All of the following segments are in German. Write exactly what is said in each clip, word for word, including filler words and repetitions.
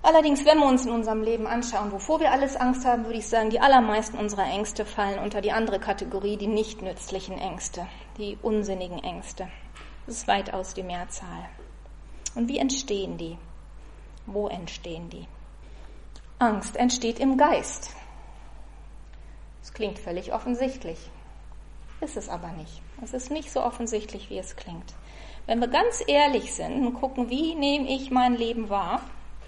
Allerdings, wenn wir uns in unserem Leben anschauen, wovor wir alles Angst haben, würde ich sagen, die allermeisten unserer Ängste fallen unter die andere Kategorie, die nicht nützlichen Ängste, die unsinnigen Ängste. Das ist weitaus die Mehrzahl. Und wie entstehen die? Wo entstehen die? Angst entsteht im Geist. Das klingt völlig offensichtlich. Ist es aber nicht. Es ist nicht so offensichtlich, wie es klingt. Wenn wir ganz ehrlich sind und gucken, wie nehme ich mein Leben wahr,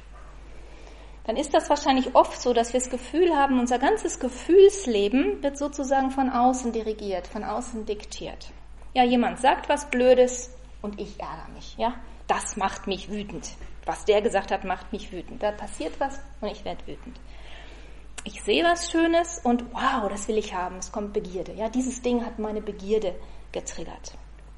dann ist das wahrscheinlich oft so, dass wir das Gefühl haben, unser ganzes Gefühlsleben wird sozusagen von außen dirigiert, von außen diktiert. Ja, jemand sagt was Blödes und ich ärgere mich. Ja, das macht mich wütend. Was der gesagt hat, macht mich wütend. Da passiert was und ich werde wütend. Ich sehe was Schönes und wow, das will ich haben. Es kommt Begierde. Ja, dieses Ding hat meine Begierde getriggert.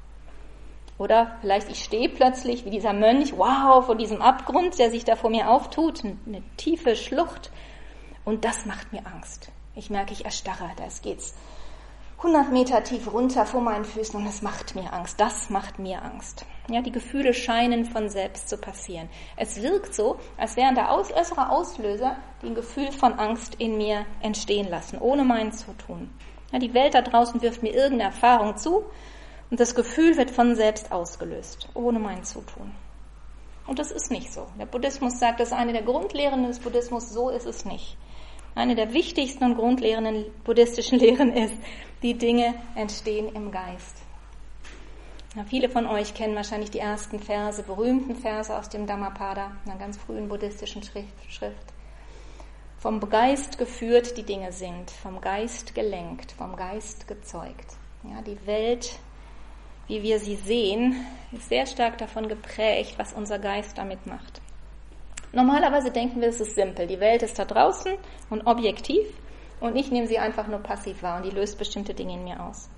Oder vielleicht ich stehe plötzlich wie dieser Mönch, wow, vor diesem Abgrund, der sich da vor mir auftut, eine tiefe Schlucht. Und das macht mir Angst. Ich merke, ich erstarre. Da geht's hundert Meter tief runter vor meinen Füßen und es macht mir Angst. Das macht mir Angst. Ja, die Gefühle scheinen von selbst zu passieren. Es wirkt so, als wären da aus, äußere Auslöser, die ein Gefühl von Angst in mir entstehen lassen, ohne mein Zutun. Ja, die Welt da draußen wirft mir irgendeine Erfahrung zu und das Gefühl wird von selbst ausgelöst, ohne mein Zutun. Und das ist nicht so. Der Buddhismus sagt, das ist eine der Grundlehren des Buddhismus, so ist es nicht. Eine der wichtigsten und grundlehrenden buddhistischen Lehren ist, die Dinge entstehen im Geist. Ja, viele von euch kennen wahrscheinlich die ersten Verse, berühmten Verse aus dem Dhammapada, einer ganz frühen buddhistischen Schrift. Vom Geist geführt die Dinge sind, vom Geist gelenkt, vom Geist gezeugt. Ja, die Welt, wie wir sie sehen, ist sehr stark davon geprägt, was unser Geist damit macht. Normalerweise denken wir, es ist simpel. Die Welt ist da draußen und objektiv und ich nehme sie einfach nur passiv wahr und die löst bestimmte Dinge in mir aus.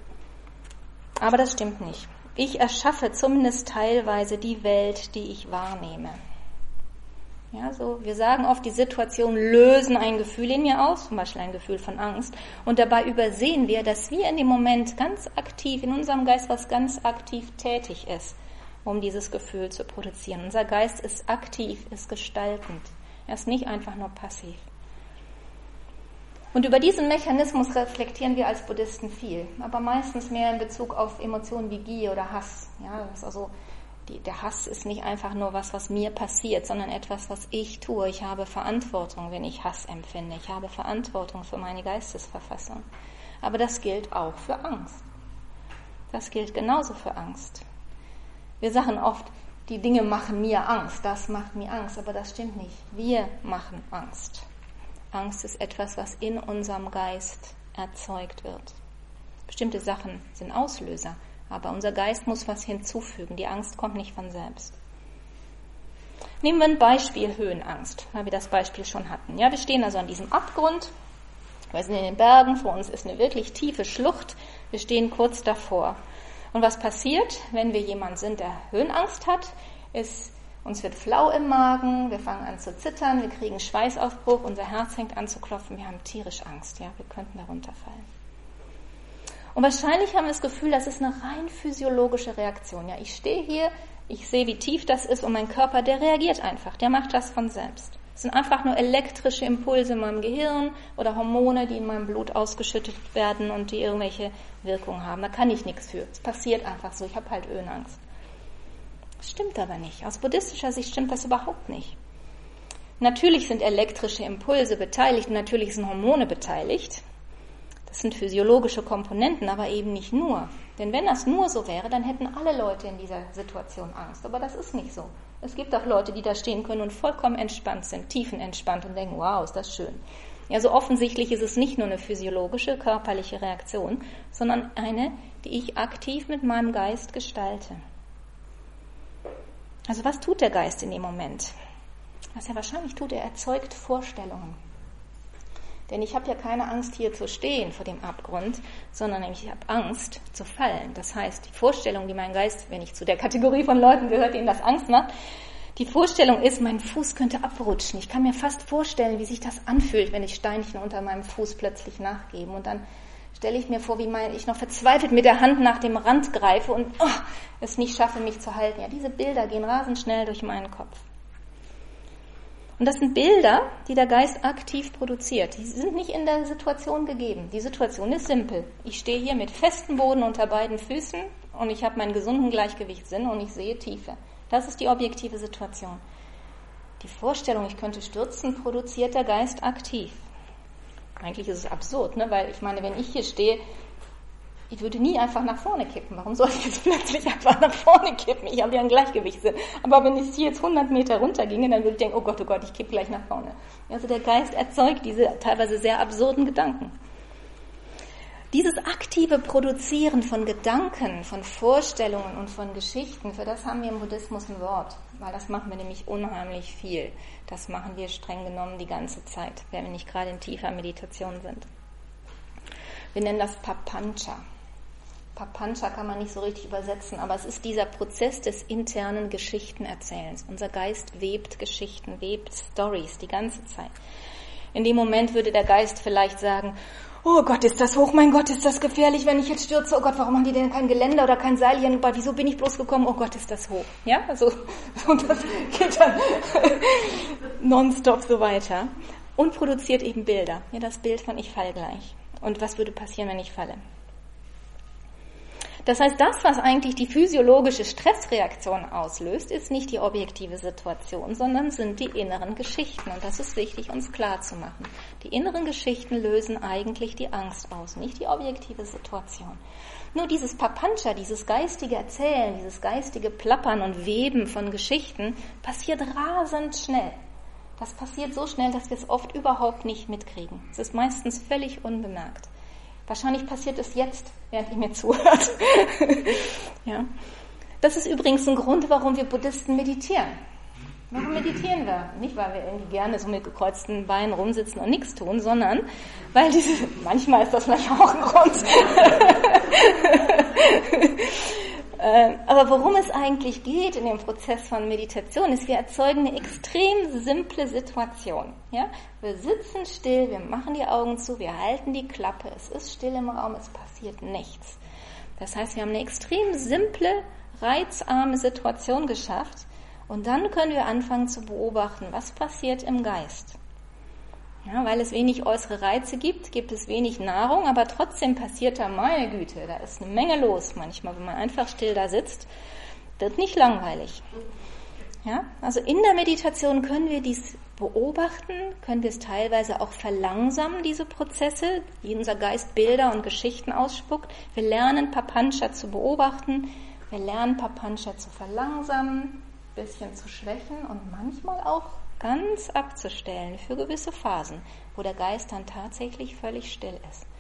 Aber das stimmt nicht. Ich erschaffe zumindest teilweise die Welt, die ich wahrnehme. Ja, so, wir sagen oft, die Situationen lösen ein Gefühl in mir aus, zum Beispiel ein Gefühl von Angst. Und dabei übersehen wir, dass wir in dem Moment ganz aktiv, in unserem Geist was ganz aktiv tätig ist, um dieses Gefühl zu produzieren. Unser Geist ist aktiv, ist gestaltend. Er ist nicht einfach nur passiv. Und über diesen Mechanismus reflektieren wir als Buddhisten viel, aber meistens mehr in Bezug auf Emotionen wie Gier oder Hass. Ja, das ist also die, der Hass ist nicht einfach nur was, was mir passiert, sondern etwas, was ich tue. Ich habe Verantwortung, wenn ich Hass empfinde. Ich habe Verantwortung für meine Geistesverfassung. Aber das gilt auch für Angst. Das gilt genauso für Angst. Wir sagen oft, die Dinge machen mir Angst, das macht mir Angst, aber das stimmt nicht. Wir machen Angst. Angst ist etwas, was in unserem Geist erzeugt wird. Bestimmte Sachen sind Auslöser, aber unser Geist muss was hinzufügen. Die Angst kommt nicht von selbst. Nehmen wir ein Beispiel Höhenangst, weil wir das Beispiel schon hatten. Ja, wir stehen also an diesem Abgrund, wir sind in den Bergen, vor uns ist eine wirklich tiefe Schlucht, wir stehen kurz davor. Und was passiert, wenn wir jemand sind, der Höhenangst hat, ist, uns wird flau im Magen, wir fangen an zu zittern, wir kriegen Schweißaufbruch, unser Herz fängt an zu klopfen, wir haben tierisch Angst, ja, wir könnten da runterfallen. Und wahrscheinlich haben wir das Gefühl, das ist eine rein physiologische Reaktion. Ja, ich stehe hier, ich sehe, wie tief das ist und mein Körper, der reagiert einfach, der macht das von selbst. Es sind einfach nur elektrische Impulse in meinem Gehirn oder Hormone, die in meinem Blut ausgeschüttet werden und die irgendwelche Wirkungen haben. Da kann ich nichts für. Es passiert einfach so. Ich habe halt Höhenangst. Das stimmt aber nicht. Aus buddhistischer Sicht stimmt das überhaupt nicht. Natürlich sind elektrische Impulse beteiligt, natürlich sind Hormone beteiligt. Das sind physiologische Komponenten, aber eben nicht nur. Denn wenn das nur so wäre, dann hätten alle Leute in dieser Situation Angst. Aber das ist nicht so. Es gibt auch Leute, die da stehen können und vollkommen entspannt sind, tiefenentspannt und denken, wow, ist das schön. Ja, so offensichtlich ist es nicht nur eine physiologische, körperliche Reaktion, sondern eine, die ich aktiv mit meinem Geist gestalte. Also was tut der Geist in dem Moment? Was er wahrscheinlich tut, er erzeugt Vorstellungen. Denn ich habe ja keine Angst, hier zu stehen vor dem Abgrund, sondern nämlich ich habe Angst zu fallen. Das heißt, die Vorstellung, die mein Geist, wenn ich zu der Kategorie von Leuten gehört, denen das Angst macht, die Vorstellung ist, mein Fuß könnte abrutschen. Ich kann mir fast vorstellen, wie sich das anfühlt, wenn die Steinchen unter meinem Fuß plötzlich nachgeben. Und dann stelle ich mir vor, wie mein, ich noch verzweifelt mit der Hand nach dem Rand greife und oh, es nicht schaffe, mich zu halten. Ja, diese Bilder gehen rasend schnell durch meinen Kopf. Und das sind Bilder, die der Geist aktiv produziert. Die sind nicht in der Situation gegeben. Die Situation ist simpel. Ich stehe hier mit festem Boden unter beiden Füßen und ich habe meinen gesunden Gleichgewichtssinn und ich sehe Tiefe. Das ist die objektive Situation. Die Vorstellung, ich könnte stürzen, produziert der Geist aktiv. Eigentlich ist es absurd, ne? Weil ich meine, wenn ich hier stehe, ich würde nie einfach nach vorne kippen. Warum soll ich jetzt plötzlich einfach nach vorne kippen? Ich habe ja ein Gleichgewichtssinn. Aber wenn ich hier jetzt hundert Meter runter ginge, dann würde ich denken, oh Gott, oh Gott, ich kippe gleich nach vorne. Also der Geist erzeugt diese teilweise sehr absurden Gedanken. Dieses aktive Produzieren von Gedanken, von Vorstellungen und von Geschichten, für das haben wir im Buddhismus ein Wort. Weil das machen wir nämlich unheimlich viel. Das machen wir streng genommen die ganze Zeit, wenn wir nicht gerade in tiefer Meditation sind. Wir nennen das Papancha. Papancha kann man nicht so richtig übersetzen, aber es ist dieser Prozess des internen Geschichtenerzählens. Unser Geist webt Geschichten, webt Stories die ganze Zeit. In dem Moment würde der Geist vielleicht sagen, oh Gott, ist das hoch, mein Gott, ist das gefährlich, wenn ich jetzt stürze, oh Gott, warum haben die denn kein Geländer oder kein Seil hier, wieso bin ich bloß gekommen, oh Gott, ist das hoch. Ja, also, und das geht dann nonstop so weiter. Und produziert eben Bilder. Ja, das Bild von ich fall gleich. Und was würde passieren, wenn ich falle? Das heißt, das, was eigentlich die physiologische Stressreaktion auslöst, ist nicht die objektive Situation, sondern sind die inneren Geschichten. Und das ist wichtig, uns klar zu machen. Die inneren Geschichten lösen eigentlich die Angst aus, nicht die objektive Situation. Nur dieses Papancha, dieses geistige Erzählen, dieses geistige Plappern und Weben von Geschichten passiert rasend schnell. Das passiert so schnell, dass wir es oft überhaupt nicht mitkriegen. Es ist meistens völlig unbemerkt. Wahrscheinlich passiert es jetzt, während ihr mir zuhört. Ja. Das ist übrigens ein Grund, warum wir Buddhisten meditieren. Warum meditieren wir? Nicht, weil wir irgendwie gerne so mit gekreuzten Beinen rumsitzen und nichts tun, sondern weil diese, manchmal ist das vielleicht auch ein Grund. Aber worum es eigentlich geht in dem Prozess von Meditation, ist, wir erzeugen eine extrem simple Situation. Ja? Wir sitzen still, wir machen die Augen zu, wir halten die Klappe, es ist still im Raum, es passiert nichts. Das heißt, wir haben eine extrem simple, reizarme Situation geschafft und dann können wir anfangen zu beobachten, was passiert im Geist. Ja, weil es wenig äußere Reize gibt, gibt es wenig Nahrung, aber trotzdem passiert da, meine Güte, da ist eine Menge los manchmal, wenn man einfach still da sitzt, wird nicht langweilig. Ja, also in der Meditation können wir dies beobachten, können wir es teilweise auch verlangsamen, diese Prozesse, die unser Geist Bilder und Geschichten ausspuckt. Wir lernen Papancha zu beobachten, wir lernen Papancha zu verlangsamen, ein bisschen zu schwächen und manchmal auch ganz abzustellen für gewisse Phasen, wo der Geist dann tatsächlich völlig still ist.